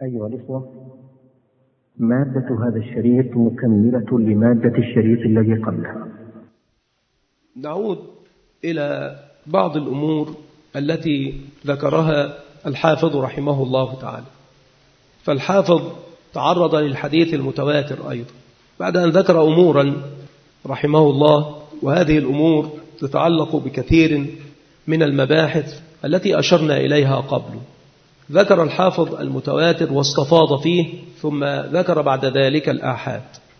أيها الإخوة، مادة هذا الشريط مكملة لمادة الشريط الذي قبلها. نعود إلى بعض الأمور التي ذكرها الحافظ رحمه الله تعالى. فالحافظ تعرض للحديث المتواتر أيضا بعد أن ذكر أمورا رحمه الله، وهذه الأمور تتعلق بكثير من المباحث التي أشرنا إليها قبل. ذكر الحافظ المتواتر واستفاض فيه، ثم ذكر بعد ذلك الآحاد.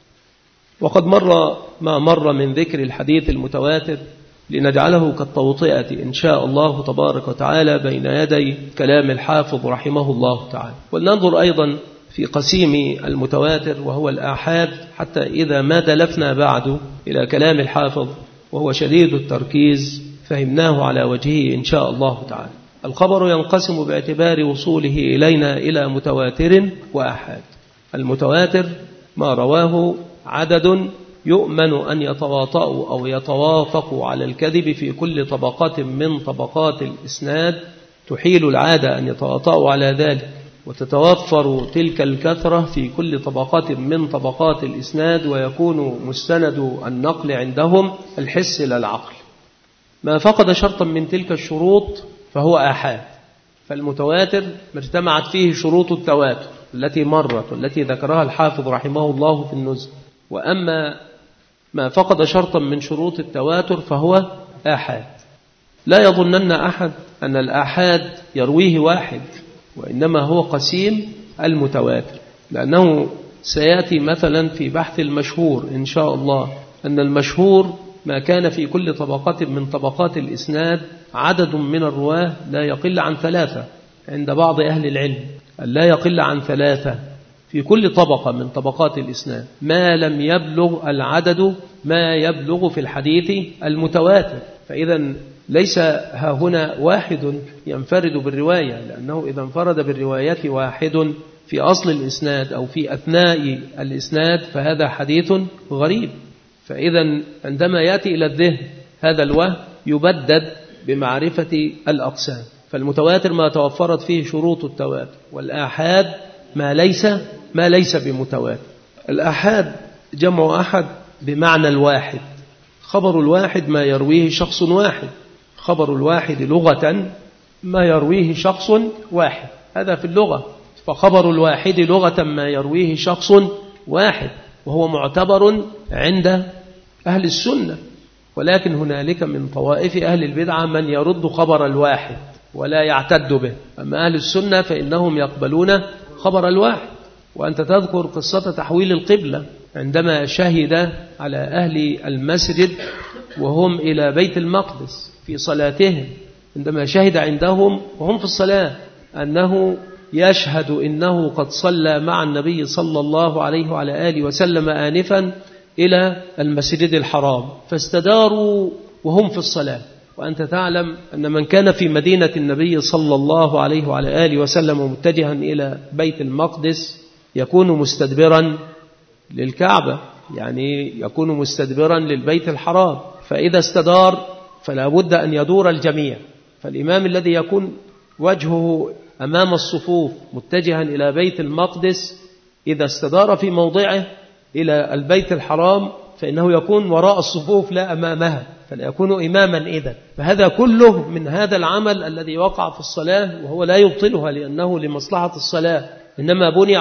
وقد مر ما مر من ذكر الحديث المتواتر لنجعله كالتوطئة إن شاء الله تبارك وتعالى بين يدي كلام الحافظ رحمه الله تعالى. ولننظر أيضا في قسيم المتواتر وهو الآحاد، حتى إذا ما دلفنا بعد إلى كلام الحافظ وهو شديد التركيز فهمناه على وجهه إن شاء الله تعالى. الخبر ينقسم باعتبار وصوله إلينا إلى متواتر وآحاد. المتواتر ما رواه عدد يؤمن أن يتواطؤوا أو يتوافقوا على الكذب في كل طبقة من طبقات الإسناد، تحيل العادة أن يتواطؤوا على ذلك، وتتوفر تلك الكثرة في كل طبقة من طبقات الإسناد، ويكون مستند النقل عندهم الحس لا العقل. ما فقد شرطا من تلك الشروط فهو آحاد. فالمتواتر ما اجتمعت فيه شروط التواتر التي مرت والتي ذكرها الحافظ رحمه الله في النزهة. وأما ما فقد شرطا من شروط التواتر فهو آحاد. لا يظنن أحد أن الآحاد يرويه واحد، وإنما هو قسيم المتواتر، لأنه سيأتي مثلا في بحث المشهور إن شاء الله أن المشهور ما كان في كل طبقة من طبقات الإسناد عدد من الرواه لا يقل عن 3 عند بعض أهل العلم، لا يقل عن 3 في كل طبقة من طبقات الإسناد، ما لم يبلغ العدد ما يبلغ في الحديث المتواتر. فإذا ليس ها هنا واحد ينفرد بالرواية، لأنه إذا انفرد بالرواية واحد في أصل الإسناد أو في أثناء الإسناد فهذا حديث غريب. فإذا عندما يأتي إلى الذهن هذا الوهم يبدد بمعرفة الأقسام. فالمتواتر ما توفرت فيه شروط التواتر، والآحاد ما ليس بمتواتر. الآحاد جمع أحد بمعنى الواحد. خبر الواحد ما يرويه شخص واحد. خبر الواحد لغة ما يرويه شخص واحد، هذا في اللغة. فخبر الواحد لغة ما يرويه شخص واحد، وهو معتبر عند أهل السنة. ولكن هنالك من طوائف أهل البدعة من يرد خبر الواحد ولا يعتد به. أما أهل السنة فإنهم يقبلون خبر الواحد. وأنت تذكر قصة تحويل القبلة عندما شهد على أهل المسجد وهم إلى بيت المقدس في صلاتهم، عندما شهد عندهم وهم في الصلاة أنه يشهد إنه قد صلى مع النبي صلى الله عليه وعلى آله وسلم آنفا إلى المسجد الحرام، فاستداروا وهم في الصلاة. وأنت تعلم أن من كان في مدينة النبي صلى الله عليه وعلى آله وسلم متجها إلى بيت المقدس يكون مستدبرا للكعبة، يعني يكون مستدبرا للبيت الحرام. فإذا استدار فلا بد أن يدور الجميع. فالإمام الذي يكون وجهه أمام الصفوف متجها إلى بيت المقدس إذا استدار في موضعه إلى البيت الحرام فإنه يكون وراء الصفوف لا أمامها، فلا يكون إماما إذن. فهذا كله من هذا العمل الذي وقع في الصلاة، وهو لا يبطلها لأنه لمصلحة الصلاة، إنما بني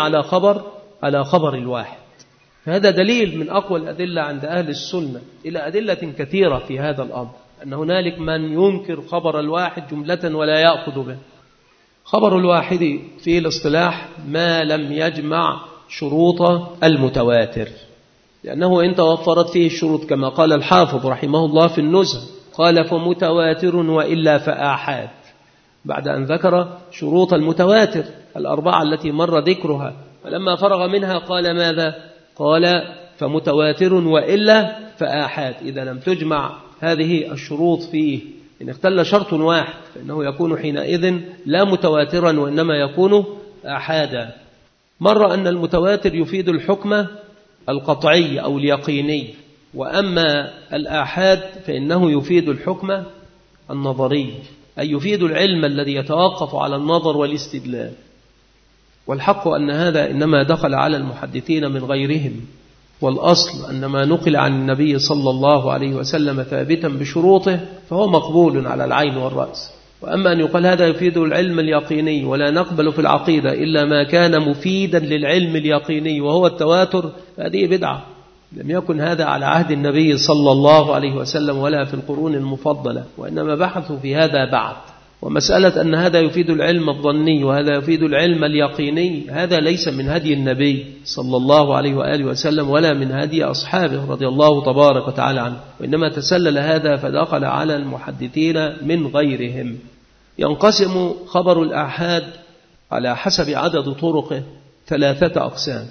على خبر الواحد. فهذا دليل من أقوى الأدلة عند أهل السنة إلى أدلة كثيرة في هذا الأمر، أن هنالك من ينكر خبر الواحد جملة ولا يأخذ به. خبر الواحد في الاصطلاح ما لم يجمع شروط المتواتر، لأنه إن توفرت فيه الشروط كما قال الحافظ رحمه الله في النزهة، قال فمتواتر وإلا فآحاد، بعد أن ذكر شروط المتواتر 4 التي مر ذكرها. فلما فرغ منها قال ماذا؟ قال فمتواتر وإلا فآحاد. إذا لم تجمع هذه الشروط فيه، إن اختل شرط واحد فإنه يكون حينئذ لا متواترا وإنما يكون آحادا. مر أن المتواتر يفيد الحكم القطعي أو اليقيني، وأما الآحاد فإنه يفيد الحكم النظري، أي يفيد العلم الذي يتوقف على النظر والاستدلال. والحق أن هذا إنما دخل على المحدثين من غيرهم، والأصل أن ما نقل عن النبي صلى الله عليه وسلم ثابتا بشروطه فهو مقبول على العين والرأس. وأما أن يقال هذا يفيد العلم اليقيني ولا نقبل في العقيدة إلا ما كان مفيدا للعلم اليقيني وهو التواتر، هذه بدعة. لم يكن هذا على عهد النبي صلى الله عليه وسلم ولا في القرون المفضلة، وإنما بحثوا في هذا بعد. ومسألة أن هذا يفيد العلم الظني وهذا يفيد العلم اليقيني، هذا ليس من هدي النبي صلى الله عليه وآله وسلم ولا من هدي أصحابه رضي الله تبارك وتعالى عنه، وإنما تسلل هذا فدخل على المحدثين من غيرهم. ينقسم خبر الآحاد على حسب عدد طرقه 3 أقسام: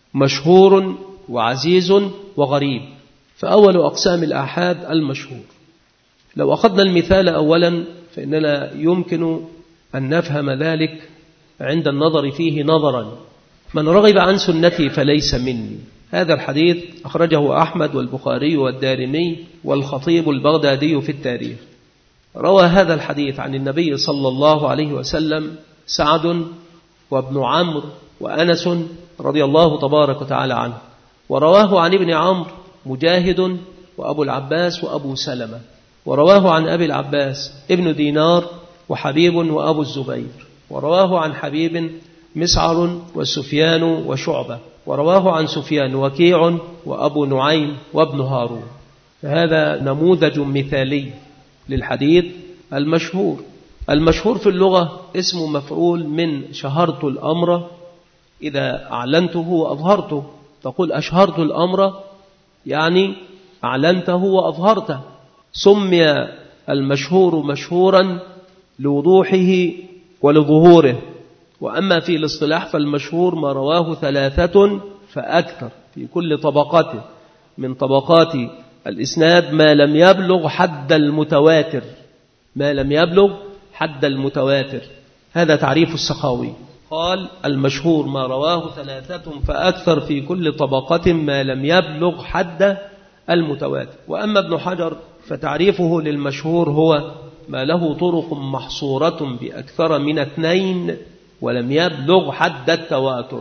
مشهور وعزيز وغريب. فأول أقسام الآحاد المشهور. لو أخذنا المثال أولا فإننا يمكن أن نفهم ذلك عند النظر فيه نظرا: من رغب عن سنتي فليس مني. هذا الحديث أخرجه أحمد والبخاري والدارمي والخطيب البغدادي في التاريخ. روى هذا الحديث عن النبي صلى الله عليه وسلم سعد وابن عمرو وأنس رضي الله تبارك وتعالى عنه، ورواه عن ابن عمرو مجاهد وأبو العباس وأبو سلمة، ورواه عن أبي العباس ابن دينار وحبيب وأبو الزبير، ورواه عن حبيب مسعر وسفيان وشعبة، ورواه عن سفيان وكيع وأبو نعيم وابن هارون. فهذا نموذج مثالي للحديث المشهور. المشهور في اللغة اسم مفعول من شهرت الأمر، إذا أعلنته وأظهرته. تقول أشهرت الأمر يعني أعلنته وأظهرته. سمي المشهور مشهورا لوضوحه ولظهوره. وأما في الاصطلاح فالمشهور ما رواه 3 فأكثر في كل طبقاته من طبقات الإسناد ما لم يبلغ حد المتواتر، ما لم يبلغ حد المتواتر. هذا تعريف السخاوي. قال المشهور ما رواه 3 فأكثر في كل طبقة ما لم يبلغ حد المتواتر. وأما ابن حجر فتعريفه للمشهور هو ما له طرق محصورة بأكثر من 2 ولم يبلغ حد التواتر.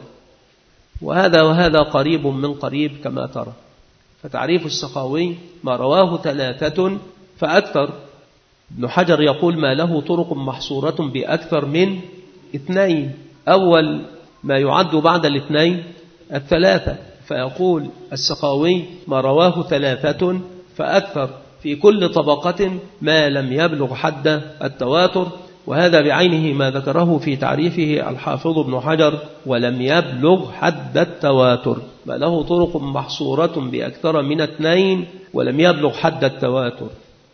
وهذا قريب من قريب كما ترى. فتعريف السخاوي ما رواه 3 فأكثر. ابن حجر يقول ما له طرق محصورة بأكثر من 2. أول ما يعد بعد 2 3. فيقول السخاوي ما رواه 3 فأكثر في كل طبقة ما لم يبلغ حد التواتر. وهذا بعينه ما ذكره في تعريفه الحافظ ابن حجر: ولم يبلغ حد التواتر، ما له طرق محصورة بأكثر من 2 ولم يبلغ حد التواتر.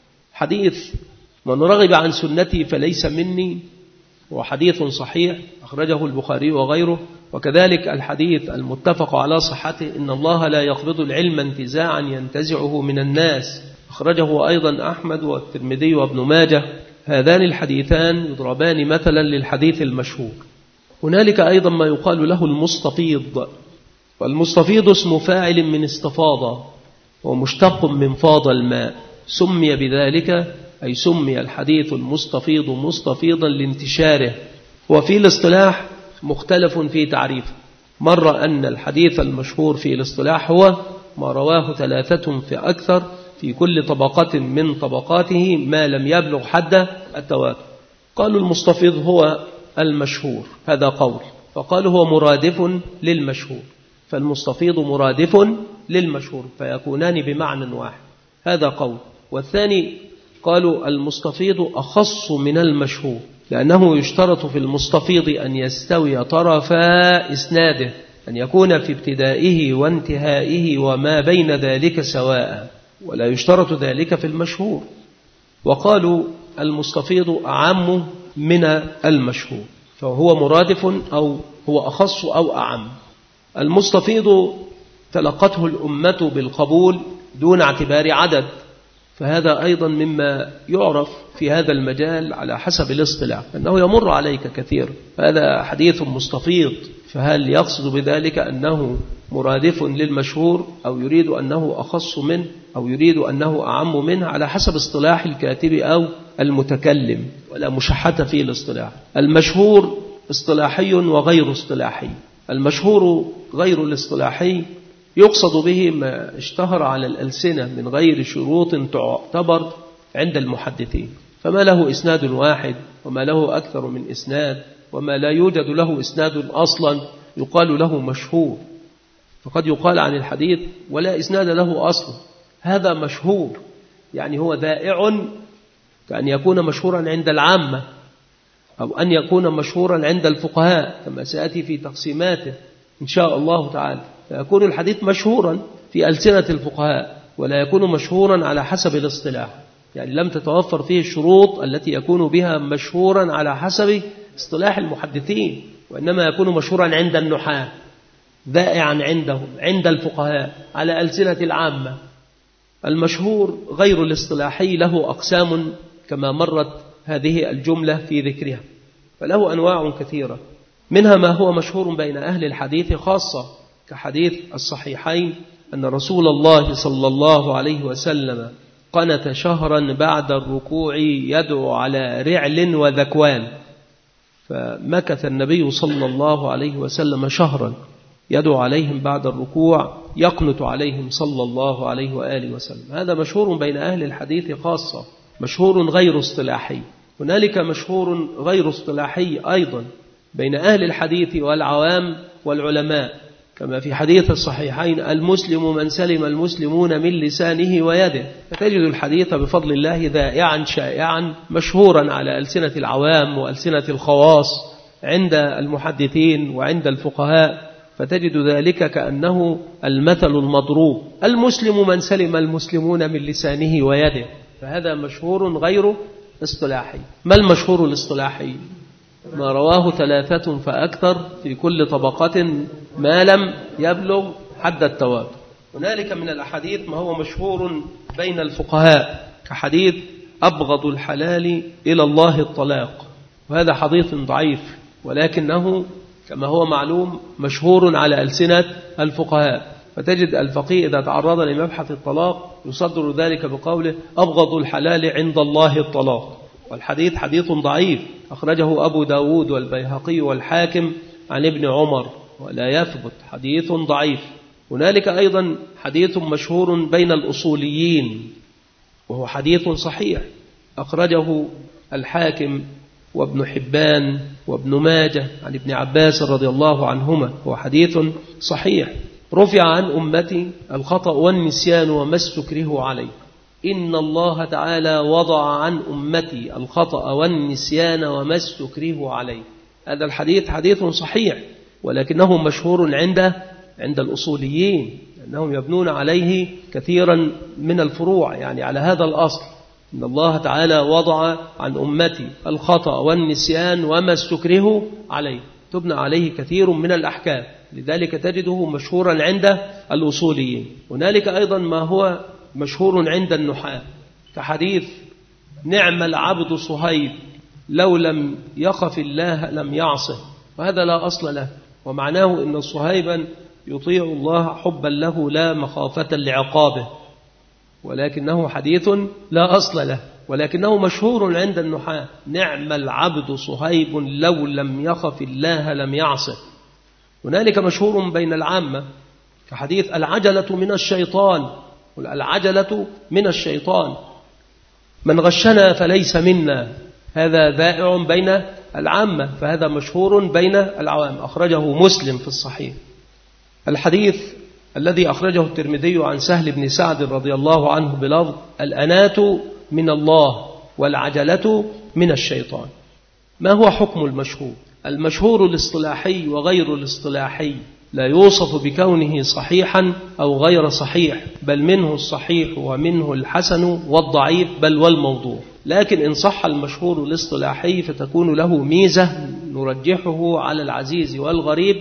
حديث من رغب عن سنتي فليس مني هو حديث صحيح أخرجه البخاري وغيره. وكذلك الحديث المتفق على صحته: إن الله لا يقبض العلم انتزاعا ينتزعه من الناس، أخرجه أيضا أحمد والترمذي وابن ماجه. هذان الحديثان يضربان مثلا للحديث المشهور. هنالك أيضا ما يقال له المستفيض. والمستفيض اسم فاعل من استفاضة ومشتق من فاض الماء، سمي بذلك أي سمي الحديث المستفيض مستفيضا لانتشاره. وفي الاصطلاح مختلف في تعريفه. مر أن الحديث المشهور في الاصطلاح هو ما رواه 3 فأكثر في كل طبقة من طبقاته ما لم يبلغ حد التواتر. قالوا المستفيض هو المشهور، هذا قول. فقالوا هو مرادف للمشهور، فالمستفيض مرادف للمشهور فيكونان بمعنى واحد، هذا قول. والثاني قالوا المستفيض أخص من المشهور، لأنه يشترط في المستفيض أن يستوي طرفا إسناده، أن يكون في ابتدائه وانتهائه وما بين ذلك سواء، ولا يشترط ذلك في المشهور. وقالوا المستفيض أعم من المشهور، فهو مرادف أو هو أخص أو أعم. المستفيض تلقته الأمة بالقبول دون اعتبار عدد، فهذا أيضا مما يعرف في هذا المجال على حسب الاصطلاح أنه يمر عليك كثير. هذا حديث مستفيض، فهل يقصد بذلك أنه مرادف للمشهور أو يريد أنه أخص منه أو يريد أنه أعم منه؟ على حسب اصطلاح الكاتب أو المتكلم، ولا مشحة في الاصطلاح. المشهور اصطلاحي وغير اصطلاحي. المشهور غير الاصطلاحي يقصد به ما اشتهر على الألسنة من غير شروط تعتبر عند المحدثين، فما له إسناد واحد وما له أكثر من إسناد وما لا يوجد له إسناد أصلا يقال له مشهور. فقد يقال عن الحديث ولا إسناد له أصلا هذا مشهور، يعني هو ذائع، كأن يكون مشهورا عند العامة أو أن يكون مشهورا عند الفقهاء كما سيأتي في تقسيماته إن شاء الله تعالى. فيكون الحديث مشهورا في ألسنة الفقهاء ولا يكون مشهورا على حسب الاصطلاح، يعني لم تتوفر فيه الشروط التي يكون بها مشهورا على حسب اصطلاح المحدثين، وإنما يكون مشهورا عند النحاة، ذائعا عندهم عند الفقهاء على ألسنة العامة. المشهور غير الاصطلاحي له أقسام كما مرت هذه الجملة في ذكرها، فله أنواع كثيرة، منها ما هو مشهور بين أهل الحديث خاصة كحديث الصحيحين أن رسول الله صلى الله عليه وسلم قنت شهرا بعد الركوع يدعو على رعل وذكوان، فمكث النبي صلى الله عليه وسلم شهرا يدعو عليهم بعد الركوع يقنت عليهم صلى الله عليه وآله وسلم. هذا مشهور بين أهل الحديث خاصة، مشهور غير اصطلاحي. هنالك مشهور غير اصطلاحي أيضا بين أهل الحديث والعوام والعلماء، كما في حديث الصحيحين المسلم من سلم المسلمون من لسانه ويده، فتجد الحديث بفضل الله ذائعا شائعا مشهورا على ألسنة العوام وألسنة الخواص عند المحدثين وعند الفقهاء، فتجد ذلك كأنه المثل المضروب، المسلم من سلم المسلمون من لسانه ويده، فهذا مشهور غير اصطلاحي. ما المشهور الاصطلاحي؟ ما رواه 3 فأكثر في كل طبقة ما لم يبلغ حد التواتر. هنالك من الأحاديث ما هو مشهور بين الفقهاء كحديث أبغض الحلال إلى الله الطلاق، وهذا حديث ضعيف ولكنه كما هو معلوم مشهور على ألسنة الفقهاء، فتجد الفقيه إذا تعرض لمبحث الطلاق يصدر ذلك بقوله أبغض الحلال عند الله الطلاق، والحديث حديث ضعيف أخرجه أبو داود والبيهقي والحاكم عن ابن عمر ولا يثبت، حديث ضعيف. هنالك أيضا حديث مشهور بين الأصوليين وهو حديث صحيح أخرجه الحاكم وابن حبان وابن ماجه عن ابن عباس رضي الله عنهما، هو حديث صحيح. رفع عن أمتي الخطأ والنسيان وما استكرهوا عليه، إن الله تعالى وضع عن أمتي الخطأ والنسيان وما استكرهوا عليه. هذا الحديث حديث صحيح ولكنه مشهور عند الأصوليين، لأنهم يبنون عليه كثيرا من الفروع، يعني على هذا الأصل إن الله تعالى وضع عن أمتي الخطأ والنسيان وما استكرهوا عليه، تبنى عليه كثير من الأحكام، لذلك تجده مشهورا عند الأصوليين. هنالك أيضا ما هو مشهور عند النحاة كحديث نعم العبد صهيب لو لم يخف الله لم يعصه، وهذا لا أصل له، ومعناه إن صهيبا يطيع الله حبا له لا مخافة لعقابه، ولكنه حديث لا أصل له، ولكنه مشهور عند النحاة نعم العبد صهيب لو لم يخف الله لم يعصه. هنالك مشهور بين العامة كحديث العجلة من الشيطان، العجلة من الشيطان من غشنا فليس منا، هذا ذائع بين العامة، فهذا مشهور بين العوام، أخرجه مسلم في الصحيح. الحديث الذي أخرجه الترمذي عن سهل بن سعد رضي الله عنه بلفظ الأناة من الله والعجلة من الشيطان. ما هو حكم المشهور؟ المشهور الاصطلاحي وغير الاصطلاحي لا يوصف بكونه صحيحا أو غير صحيح، بل منه الصحيح ومنه الحسن والضعيف بل والموضوع، لكن إن صح المشهور الاصطلاحي فتكون له ميزة نرجحه على العزيز والغريب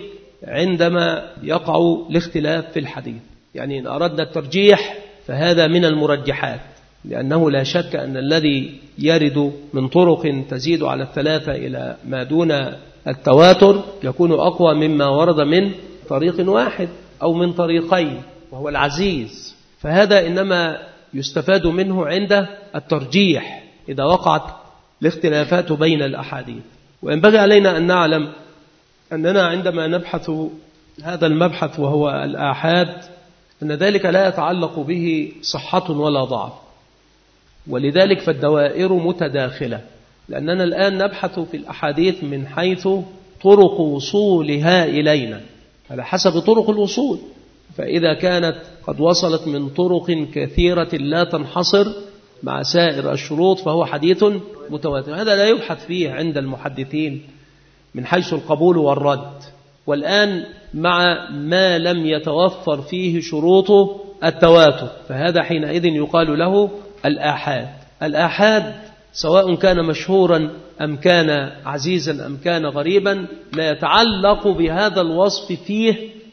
عندما يقع الاختلاف في الحديث، يعني إن أردنا الترجيح فهذا من المرجحات، لأنه لا شك أن الذي يرد من طرق تزيد على 3 إلى ما دون التواتر يكون أقوى مما ورد من طريق واحد أو من طريقين، وهو العزيز، فهذا إنما يستفاد منه عند الترجيح إذا وقعت الاختلافات بين الأحاديث. وينبغي علينا أن نعلم أننا عندما نبحث هذا المبحث وهو الآحاد أن ذلك لا يتعلق به صحة ولا ضعف، ولذلك فالدوائر متداخلة، لأننا الآن نبحث في الأحاديث من حيث طرق وصولها إلينا على حسب طرق الوصول. فإذا كانت قد وصلت من طرق كثيرة لا تنحصر مع سائر الشروط فهو حديث متواتر. هذا لا يبحث فيه عند المحدثين من حيث القبول والرد. والآن مع ما لم يتوفر فيه شروط التواتر فهذا حينئذ يقال له الآحاد. الآحاد سواء كان مشهورا أم كان عزيزا أم كان غريبا لا يتعلق بهذا الوصف فيه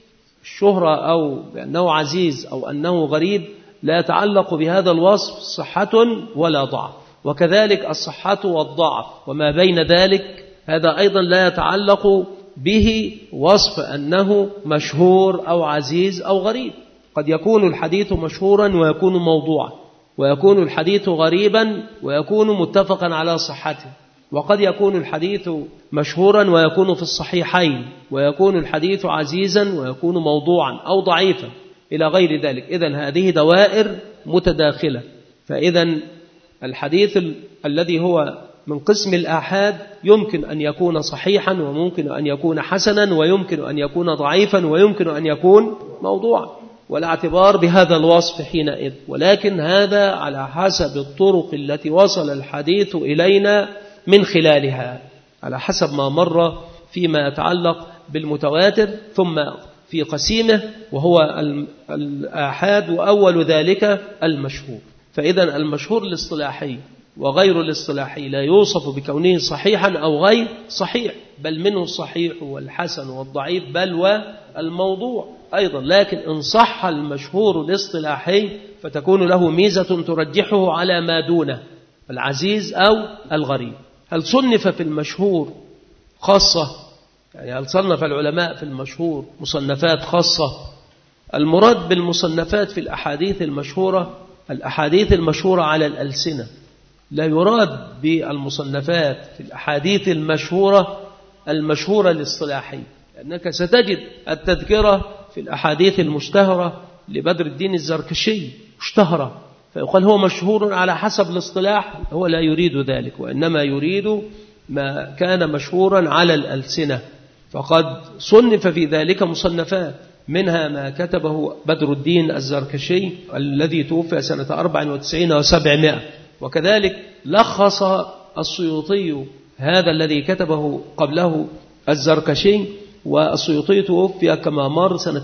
الشهرة أو بأنه عزيز أو أنه غريب، لا يتعلق بهذا الوصف صحة ولا ضعف. وكذلك الصحة والضعف وما بين ذلك هذا أيضا لا يتعلق به وصف أنه مشهور أو عزيز أو غريب. قد يكون الحديث مشهورا ويكون موضوعا، ويكون الحديث غريبا ويكون متفقا على صحته، وقد يكون الحديث مشهورا ويكون في الصحيحين، ويكون الحديث عزيزا ويكون موضوعا أو ضعيفا إلى غير ذلك. إذن هذه دوائر متداخلة. فإذن الحديث الذي هو من قسم الآحاد يمكن أن يكون صحيحا وممكن أن يكون حسنا ويمكن أن يكون ضعيفا ويمكن أن يكون موضوعا، ولا اعتبار بهذا الوصف حينئذ. ولكن هذا على حسب الطرق التي وصل الحديث إلينا من خلالها، على حسب ما مر فيما يتعلق بالمتواتر. ثم في قسيمه وهو الآحاد، وأول ذلك المشهور. فإذا المشهور الاصطلاحي وغير الاصطلاحي لا يوصف بكونه صحيحا أو غير صحيح، بل منه الصحيح والحسن والضعيف بل والموضوع أيضا. لكن إن صح المشهور الاصطلاحي فتكون له ميزة ترجحه على ما دونه العزيز أو الغريب. هل صنف في المشهور خاصة؟ يعني هل صنف العلماء في المشهور مصنفات خاصة؟ المراد بالمصنفات في الأحاديث المشهورة الأحاديث المشهورة على الألسنة، لا يراد بالمصنفات في الأحاديث المشهورة المشهورة الاصطلاحية، لأنك ستجد التذكرة في الأحاديث المشتهرة لبدر الدين الزركشي مشتهرة، فيقال هو مشهور على حسب الاصطلاح. هو لا يريد ذلك، وإنما يريد ما كان مشهورا على الألسنة. فقد صنف في ذلك مصنفات، منها ما كتبه بدر الدين الزركشي الذي توفي سنة 94 و700. وكذلك لخص السيوطي هذا الذي كتبه قبله الزركشي، والسيوطي توفي كما مر سنة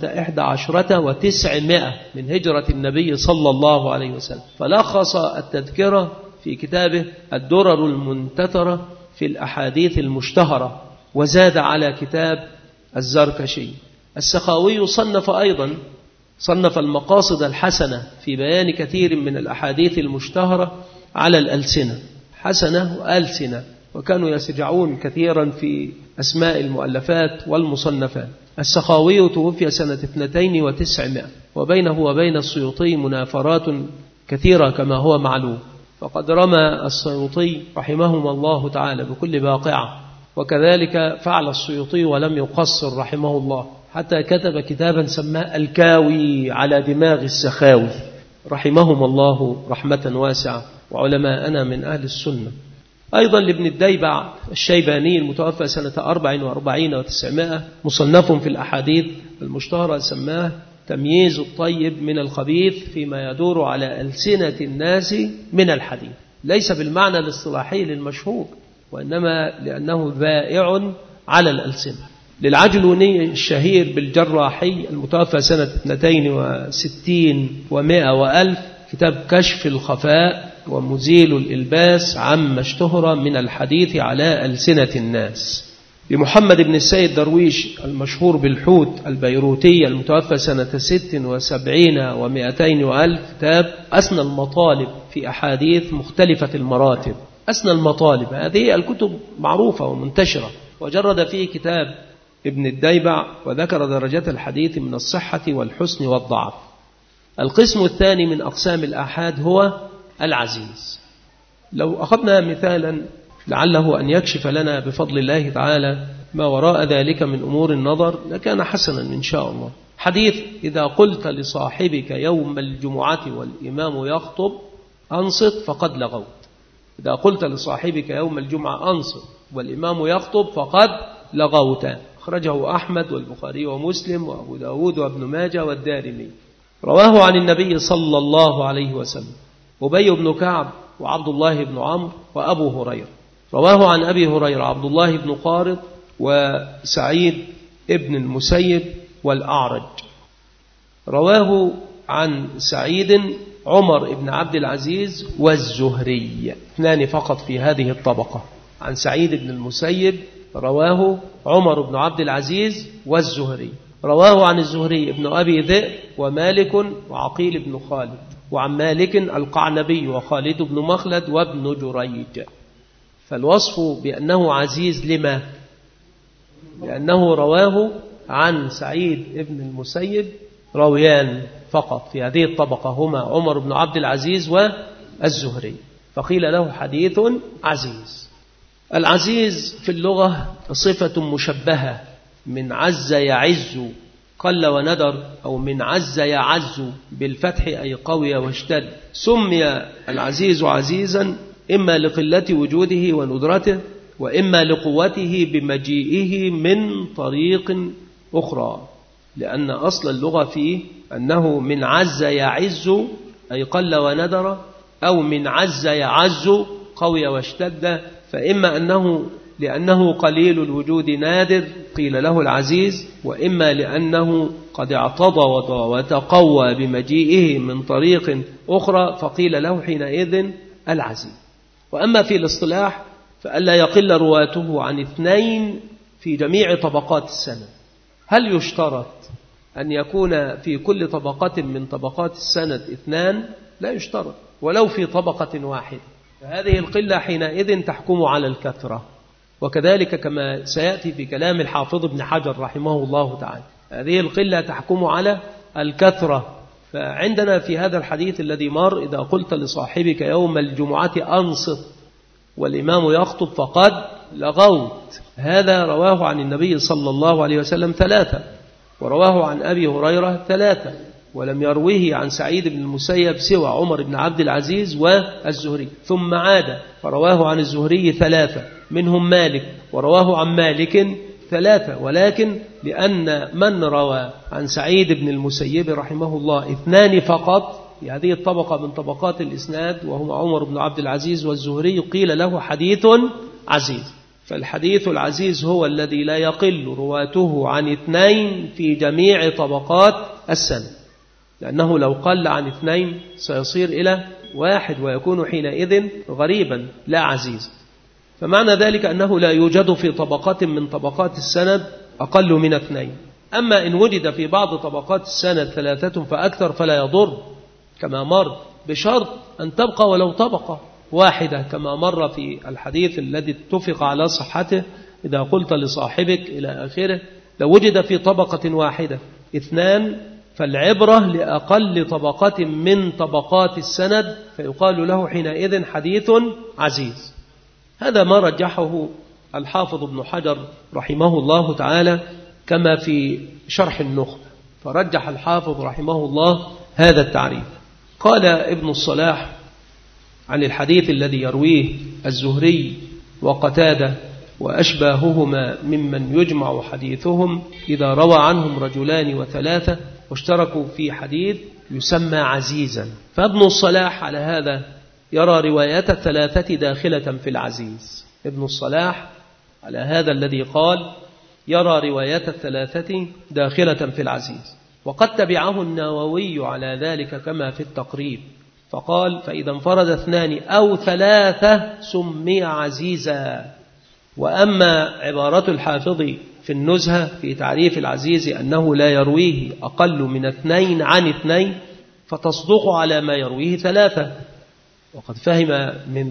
11 و900 من هجرة النبي صلى الله عليه وسلم. فلخص التذكرة في كتابه الدرر المنتثرة في الأحاديث المشتهرة، وزاد على كتاب الزركشي. السخاوي صنف أيضا، صنف المقاصد الحسنة في بيان كثير من الأحاديث المشتهرة على الألسنة، حسنة وألسنة، وكانوا يسجعون كثيرا في أسماء المؤلفات والمصنفات. السخاوي توفي سنة 92 و900، وبينه وبين السيوطي منافرات كثيرة كما هو معلوم. فقد رمى السيوطي رحمهما الله تعالى بكل باقعة، وكذلك فعل السيوطي ولم يقصر رحمه الله، حتى كتب كتابا سماه الكاوي على دماغ السخاوي رحمهم الله رحمة واسعة، وعلماءنا من أهل السنة. أيضا لابن الديبع الشيباني المتوفى سنة 44 و900 مصنف في الأحاديث المشتهرة سماه تمييز الطيب من الخبيث فيما يدور على ألسنة الناس من الحديث، ليس بالمعنى الاصطلاحي للمشهور، وإنما لأنه ذائع على الألسنة. للعجلوني الشهير بالجراحي المتوفى سنة 62 و100 و1000 كتاب كشف الخفاء ومزيل الإلباس عما اشتهر من الحديث على ألسنة الناس. لمحمد بن السيد درويش المشهور بالحوت البيروتي المتوفى سنة 76 و200 و1000 كتاب أسنى المطالب في أحاديث مختلفة المراتب. أسنى المطالب هذه الكتب معروفة ومنتشرة، وجرد فيه كتاب ابن الديبع وذكر درجات الحديث من الصحة والحسن والضعف. القسم الثاني من أقسام الآحاد هو العزيز. لو أخذنا مثالا لعله أن يكشف لنا بفضل الله تعالى ما وراء ذلك من أمور النظر لكان حسنا إن شاء الله. حديث: إذا قلت لصاحبك يوم الجمعة والإمام يخطب أنصت فقد لغوت. إذا قلت لصاحبك يوم الجمعة أنصت والإمام يخطب فقد لغوت. أخرجه أحمد والبخاري ومسلم وأبو داود وابن ماجه والدارمي. رواه عن النبي صلى الله عليه وسلم أبي بن كعب وعبد الله بن عمرو وأبو هريرة. رواه عن أبي هريرة عبد الله بن قارض وسعيد ابن المسيب والأعرج. رواه عن سعيد عمر بن عبد العزيز والزهري، اثنان فقط في هذه الطبقة. عن سعيد بن المسيب رواه عمر بن عبد العزيز والزهري. رواه عن الزهري ابن أبي ذئب ومالك وعقيل بن خالد. وعن مالك القعنبي وخالد بن مخلد وابن جريج. فالوصف بأنه عزيز لما؟ لأنه رواه عن سعيد ابن المسيب راويان فقط في هذه الطبقة هما عمر بن عبد العزيز والزهري، فقيل له حديث عزيز. العزيز في اللغة صفة مشبهة من عز يعز قل وندر، أو من عز يعز بالفتح أي قوي واشتد. سمي العزيز عزيزا إما لقلة وجوده وندرته، وإما لقوته بمجيئه من طريق أخرى، لأن أصل اللغة فيه أنه من عز يعز أي قل وندر، أو من عز يعز قوي واشتد. فإما أنه لأنه قليل الوجود نادر قيل له العزيز، وإما لأنه قد اعتضد وتقوى بمجيئه من طريق أخرى فقيل له حينئذ العزيز. وأما في الاصطلاح فألا يقل رواته عن 2 في جميع طبقات السند. هل يشترط أن يكون في كل طبقة من طبقات السند 2؟ لا يشترط، ولو في طبقة واحدة، فهذه القلة حينئذ تحكم على الكثرة. وكذلك كما سيأتي في كلام الحافظ ابن حجر رحمه الله تعالى، هذه القلة تحكم على الكثرة. فعندنا في هذا الحديث الذي مر: إذا قلت لصاحبك يوم الجمعة أنصت والإمام يخطب فقد لغوت، هذا رواه عن النبي صلى الله عليه وسلم 3، ورواه عن أبي هريرة 3، ولم يرويه عن سعيد بن المسيب سوى عمر بن عبد العزيز والزهري. ثم عاد فرواه عن الزهري 3 منهم مالك، ورواه عن مالك 3، ولكن لأن من روى عن سعيد بن المسيب رحمه الله 2 فقط في هذه الطبقة من طبقات الإسناد، وهم عمر بن عبد العزيز والزهري، قيل له حديث عزيز. فالحديث العزيز هو الذي لا يقل رواته عن 2 في جميع طبقات السند، لأنه لو قل عن 2 سيصير إلى 1 ويكون حينئذ غريبا لا عزيز. فمعنى ذلك أنه لا يوجد في طبقة من طبقات السند أقل من 2. أما إن وجد في بعض طبقات السند 3 فأكثر فلا يضر كما مر، بشرط أن تبقى ولو طبقة واحدة كما مر في الحديث الذي اتفق على صحته: إذا قلت لصاحبك إلى آخره. لو وجد في طبقة واحدة 2 فالعبرة لأقل طبقة من طبقات السند، فيقال له حينئذ حديث عزيز. هذا ما رجحه الحافظ ابن حجر رحمه الله تعالى كما في شرح النخبة، فرجح الحافظ رحمه الله هذا التعريف. قال ابن الصلاح عن الحديث الذي يرويه الزهري وقتادة وأشباههما ممن يجمع حديثهم إذا روى عنهم 2 و3 واشتركوا في حديث يسمى عزيزا. فابن الصلاح على هذا يرى رواية 3 داخلة في العزيز. ابن الصلاح على هذا الذي قال يرى رواية 3 داخلة في العزيز، وقد تبعه النووي على ذلك كما في التقريب، فقال: فإذا انفرد 2 أو 3 سمي عزيزا. وأما عبارة الحافظ في النزهة في تعريف العزيز أنه لا يرويه أقل من 2 عن 2 فتصدق على ما يرويه 3، وقد فهم من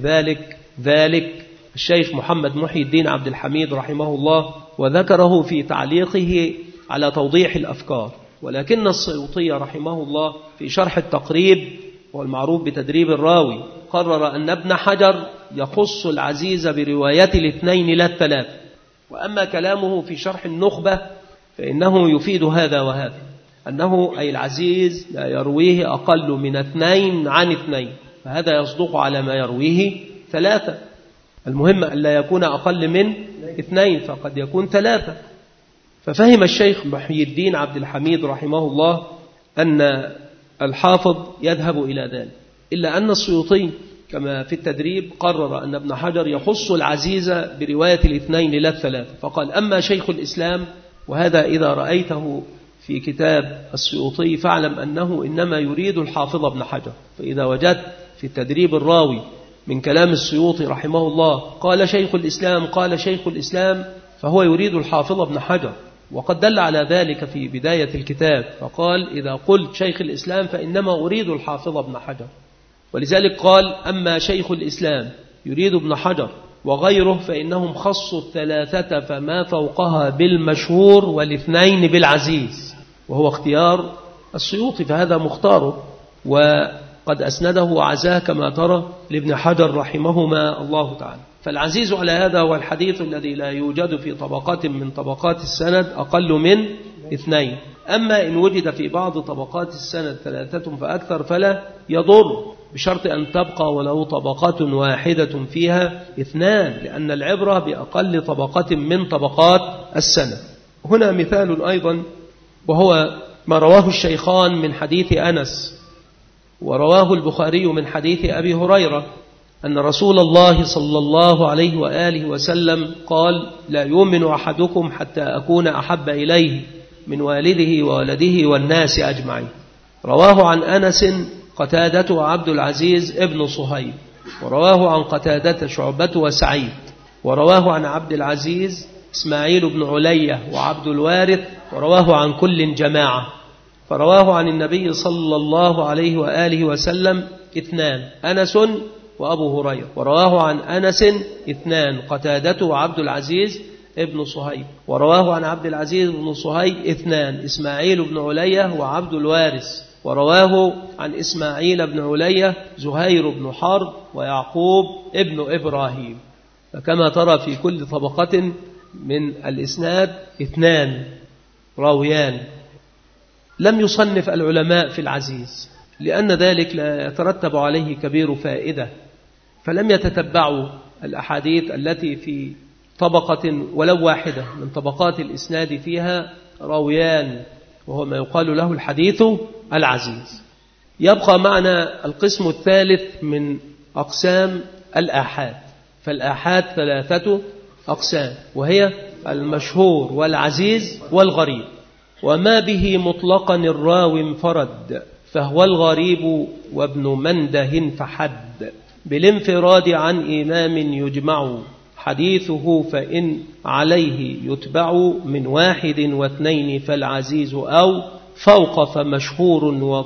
ذلك الشيخ محمد محي الدين عبد الحميد رحمه الله، وذكره في تعليقه على توضيح الأفكار. ولكن السيوطي رحمه الله في شرح التقريب والمعروف بتدريب الراوي قرر أن ابن حجر يخص العزيز برواية الاثنين لا الثلاث. وأما كلامه في شرح النخبة فإنه يفيد هذا وهذا، أنه أي العزيز لا يرويه أقل من 2 عن 2، فهذا يصدق على ما يرويه 3. المهم أن لا يكون أقل من 2، فقد يكون 3. ففهم الشيخ محي الدين عبد الحميد رحمه الله أن الحافظ يذهب إلى ذلك، إلا أن السيوطي كما في التدريب قرر أن ابن حجر يخص العزيز برواية الاثنين لا الثلاثة، فقال أما شيخ الإسلام، وهذا إذا رأيته في كتاب السيوطي فاعلم أنه إنما يريد الحافظ ابن حجر. فإذا وجدت في التدريب الراوي من كلام السيوطي رحمه الله قال شيخ الإسلام قال شيخ الإسلام، فهو يريد الحافظ ابن حجر، وقد دل على ذلك في بداية الكتاب فقال إذا قلت شيخ الإسلام فإنما أريد الحافظ ابن حجر. ولذلك قال أما شيخ الإسلام يريد ابن حجر وغيره فإنهم خصوا 3 فما فوقها بالمشهور والاثنين بالعزيز، وهو اختيار السيوطي، فهذا مختاره وقد أسنده وعزاه كما ترى لابن حجر رحمهما الله تعالى. فالعزيز على هذا هو الحديث الذي لا يوجد في طبقات من طبقات السند أقل من 2. أما إن وجد في بعض طبقات السند 3 فأكثر فلا يضر، بشرط أن تبقى ولو طبقات واحدة فيها 2، لأن العبرة بأقل طبقة من طبقات السند. هنا مثال أيضا، وهو ما رواه الشيخان من حديث أنس، ورواه البخاري من حديث أبي هريرة أن رسول الله صلى الله عليه وآله وسلم قال لا يؤمن أحدكم حتى أكون أحب إليه من والده وولده والناس أجمعين. رواه عن أنس قتادة وعبد العزيز ابن صهيب، ورواه عن قتادة شعبة وسعيد، ورواه عن عبد العزيز إسماعيل بن علية وعبد الوارث، ورواه عن كل جماعة. فرواه عن النبي صلى الله عليه وآله وسلم 2 أنس وأبو هريرة، ورواه عن أنس 2 قتادة وعبد العزيز ابن صهيب، ورواه عن عبد العزيز بن صهيب 2 إسماعيل بن علية وعبد الوارث، ورواه عن إسماعيل بن علية زهير بن حرب ويعقوب ابن إبراهيم. فكما ترى في كل طبقة من الإسناد 2 راويان. لم يصنف العلماء في العزيز لأن ذلك لا يترتب عليه كبير فائدة، فلم يتتبعوا الأحاديث التي في طبقة ولو واحدة من طبقات الإسناد فيها راويان، وهو ما يقال له الحديث العزيز. يبقى معنا القسم الثالث من أقسام الآحاد. فالآحاد 3 أقسام، وهي المشهور والعزيز والغريب. وما به مطلقا الراوي انفرد فهو الغريب وابن منده فحد، بالانفراد عن إمام يجمع حديثه فإن عليه يتبع، من 1 و2 فالعزيز أو فوق فمشهور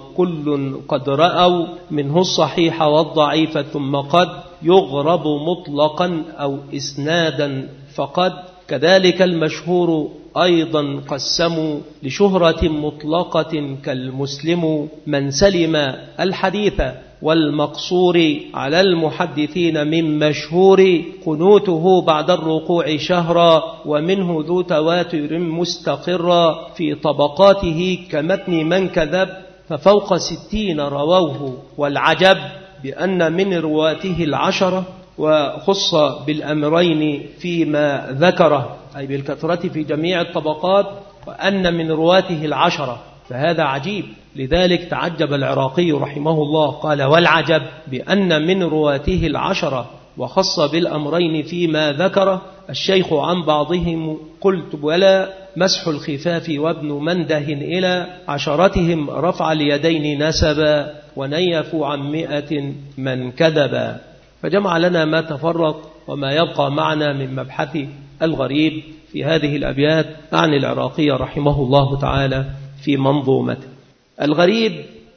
وكل قد رأوا منه الصحيح والضعيف، ثم قد يغرب مطلقا أو إسنادا فقد. كذلك المشهور أيضا قسموا لشهرة مطلقة كالمسلم من سلم الحديث، والمقصور على المحدثين من مشهور قنوته بعد الركوع شهرا، ومنه ذو تواتر مستقرا في طبقاته كمتن من كذب ففوق 60 رووه. والعجب بأن من رواته 10، وخص بالأمرين فيما ذكره أي بالكثرة في جميع الطبقات، وأن من رواته 10، فهذا عجيب. لذلك تعجب العراقي رحمه الله قال والعجب بأن من رواته 10 وخص بالأمرين فيما ذكره الشيخ عن بعضهم. قلت ولا مسح الخفاف وابن منده إلى 10 رفع اليدين نسبا، ونيفوا عن 100 من كذبا. فجمع لنا ما تفرق وما يبقى معنا من مبحث الغريب في هذه الأبيات عن العراقي رحمه الله تعالى في منظومته. الغريب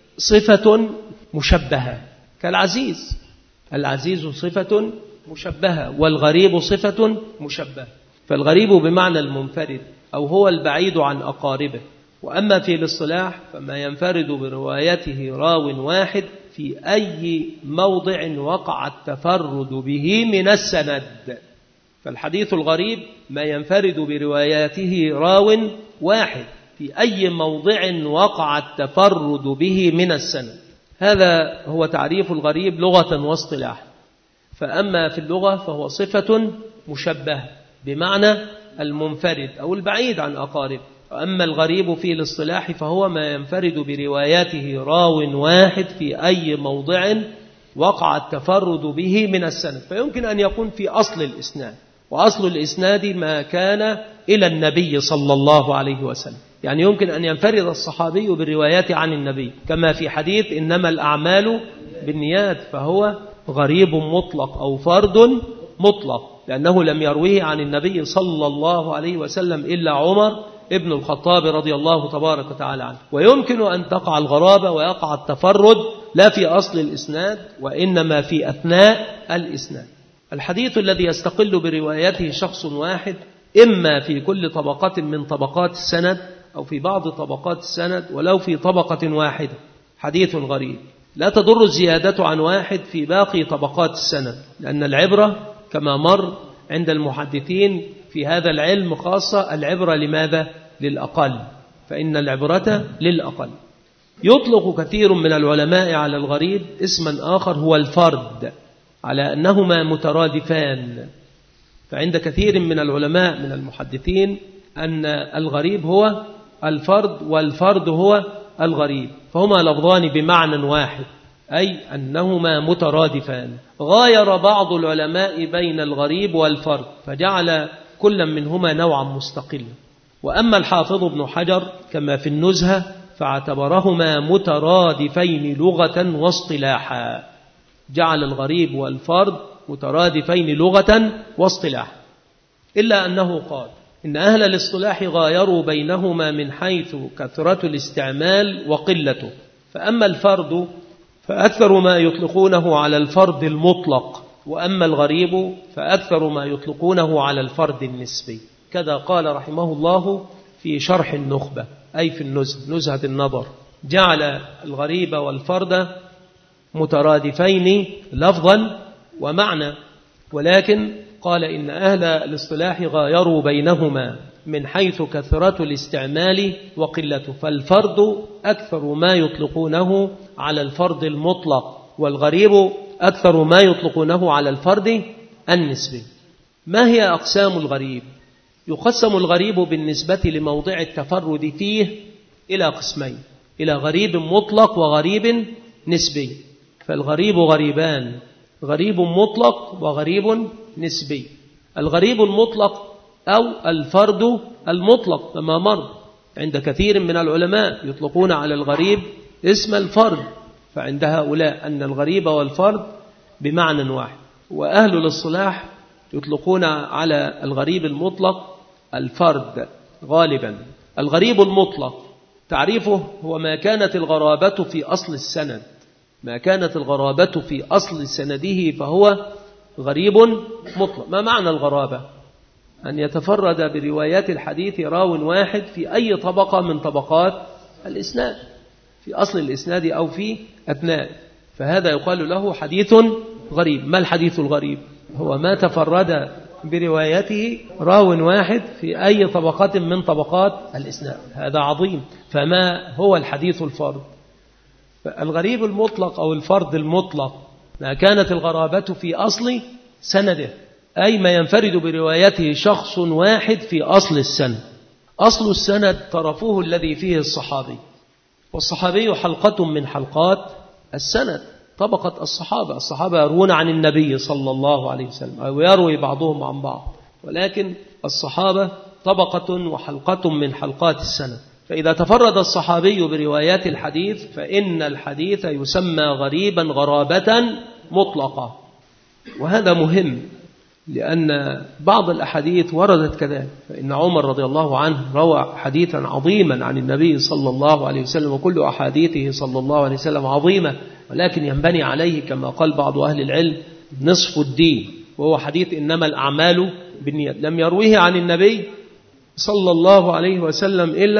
صفة مشبهة كالعزيز، العزيز صفة مشبهة والغريب صفة مشبهة. فالغريب بمعنى المنفرد أو هو البعيد عن أقاربه. وأما في الاصطلاح فما ينفرد بروايته راو واحد في أي موضع وقع التفرد به من السند. فالحديث الغريب ما ينفرد برواياته راو واحد في أي موضع وقع التفرد به من السند. هذا هو تعريف الغريب لغة واصطلاحا. فأما في اللغة فهو صفة مشبهة بمعنى المنفرد أو البعيد عن أقارب. وأما الغريب في الاصطلاح فهو ما ينفرد برواياته راو واحد في أي موضع وقع التفرد به من السند. فيمكن أن يكون في أصل الإسناد، وأصل الإسناد ما كان إلى النبي صلى الله عليه وسلم. يعني يمكن أن ينفرد الصحابي بالروايات عن النبي، كما في حديث إنما الأعمال بالنيات، فهو غريب مطلق أو فرد مطلق، لأنه لم يرويه عن النبي صلى الله عليه وسلم إلا عمر ابن الخطاب رضي الله تبارك وتعالى عنه. ويمكن أن تقع الغرابة ويقع التفرد لا في أصل الإسناد وإنما في أثناء الإسناد. الحديث الذي يستقل بروايته شخص واحد إما في كل طبقة من طبقات السند أو في بعض طبقات السند ولو في طبقة واحدة، حديث غريب. لا تضر الزيادة عن واحد في باقي طبقات السند، لأن العبرة كما مر عند المحدثين في هذا العلم خاصة العبرة لماذا؟ للأقل، فإن العبرة للأقل. يطلق كثير من العلماء على الغريب اسما آخر هو الفرد، على أنهما مترادفان. فعند كثير من العلماء من المحدثين أن الغريب هو الفرد والفرد هو الغريب، فهما لفظان بمعنى واحد، أي أنهما مترادفان. غاير بعض العلماء بين الغريب والفرد فجعل كل منهما نوعا مستقلا. وأما الحافظ ابن حجر كما في النزهة فاعتبرهما مترادفين لغة واصطلاحا، جعل الغريب والفرد مترادفين لغة واصطلاحا، إلا أنه قال إن أهل الاصطلاح غايروا بينهما من حيث كثرة الاستعمال وقلته. فأما الفرد فأكثر ما يطلقونه على الفرد المطلق، وأما الغريب فأكثر ما يطلقونه على الفرد النسبي. كذا قال رحمه الله في شرح النخبة، أي في نزهة النظر، جعل الغريب والفرد مترادفين لفظا ومعنى، ولكن قال إن أهل الاصطلاح غايروا بينهما من حيث كثرة الاستعمال وقلته. فالفرد أكثر ما يطلقونه على الفرد المطلق، والغريب أكثر ما يطلقونه على الفرد النسبي. ما هي أقسام الغريب؟ يقسم الغريب بالنسبة لموضع التفرد فيه إلى قسمين، إلى غريب مطلق وغريب نسبي. فالغريب غريبان، غريب مطلق وغريب نسبي. الغريب المطلق أو الفرد المطلق كما مر عند كثير من العلماء يطلقون على الغريب اسم الفرد، فعند هؤلاء أن الغريب والفرد بمعنى واحد. وأهل الاصطلاح يطلقون على الغريب المطلق الفرد غالبا. الغريب المطلق تعريفه هو ما كانت الغرابة في أصل السند، ما كانت الغرابة في أصل سنده فهو غريب مطلق. ما معنى الغرابة؟ أن يتفرد بروايات الحديث راو واحد في أي طبقة من طبقات الإسناد، في أصل الإسناد أو في أثناء، فهذا يقال له حديث غريب. ما الحديث الغريب؟ هو ما تفرد بروايته راو واحد في أي طبقة من طبقات الإسناد، هذا عظيم. فما هو الحديث الفرد؟ الغريب المطلق أو الفرد المطلق ما كانت الغرابة في أصل سنده، أي ما ينفرد بروايته شخص واحد في أصل السند. أصل السند طرفه الذي فيه الصحابي، والصحابي حلقة من حلقات السند، طبقة الصحابة يروون عن النبي صلى الله عليه وسلم أو يروي بعضهم عن بعض، ولكن الصحابة طبقة وحلقة من حلقات السند. فإذا تفرد الصحابي بروايات الحديث فإن الحديث يسمى غريبا غرابة مطلقة. وهذا مهم لأن بعض الأحاديث وردت كذلك، فإن عمر رضي الله عنه روى حديثا عظيما عن النبي صلى الله عليه وسلم، وكل أحاديثه صلى الله عليه وسلم عظيمة، ولكن ينبني عليه كما قال بعض أهل العلم نصف الدين، وهو حديث إنما الأعمال بالنيات. لم يرويه عن النبي صلى الله عليه وسلم إلا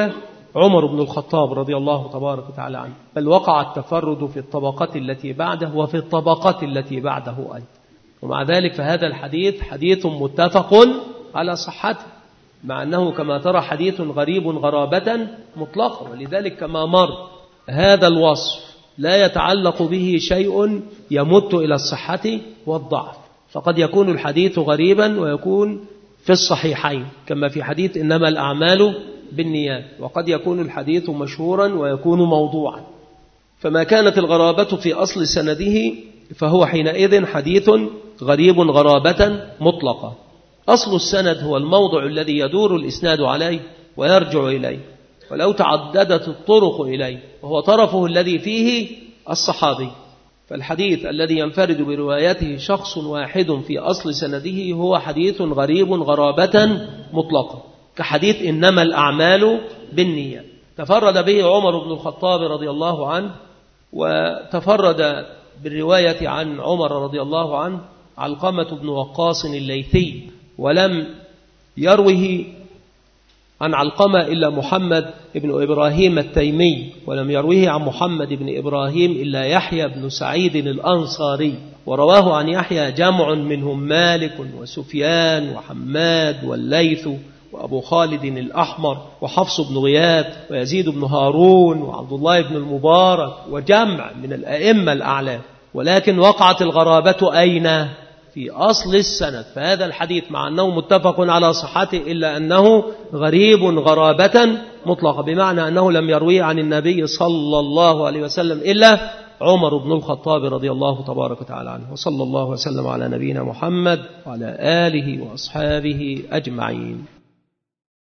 عمر بن الخطاب رضي الله تبارك وتعالى عنه، بل وقع التفرد في الطبقات التي بعده وفي الطبقات التي بعده أيضا. ومع ذلك فهذا الحديث حديث متفق على صحته، مع أنه كما ترى حديث غريب غرابة مطلقة. ولذلك كما مر هذا الوصف لا يتعلق به شيء يمت إلى الصحة والضعف، فقد يكون الحديث غريبا ويكون في الصحيحين كما في حديث إنما الأعمال بالنيات، وقد يكون الحديث مشهورا ويكون موضوعا. فما كانت الغرابة في أصل سنده فهو حينئذ حديث غريب غرابة مطلقة. أصل السند هو الموضع الذي يدور الإسناد عليه ويرجع إليه، ولو تعددت الطرق إليه، وهو طرفه الذي فيه الصحابي. فالحديث الذي ينفرد بروايته شخص واحد في أصل سنده هو حديث غريب غرابة مطلقة، كحديث إنما الأعمال بالنية. تفرد به عمر بن الخطاب رضي الله عنه، وتفرد بالرواية عن عمر رضي الله عنه علقمة بن وقاص الليثي، ولم يروه عن علقمة إلا محمد بن إبراهيم التيمي، ولم يروه عن محمد بن إبراهيم إلا يحيى بن سعيد الأنصاري، ورواه عن يحيى جمع منهم مالك وسفيان وحماد والليث وأبو خالد الأحمر وحفص بن غياث ويزيد بن هارون وعبد الله بن المبارك وجمع من الأئمة الأعلام. ولكن وقعت الغرابة أين؟ في أصل السند. فهذا الحديث مع أنه متفق على صحته إلا أنه غريب غرابة مطلقة، بمعنى أنه لم يروي عن النبي صلى الله عليه وسلم إلا عمر بن الخطاب رضي الله تبارك وتعالى عنه. وصلى الله وسلم على نبينا محمد وعلى آله وأصحابه أجمعين.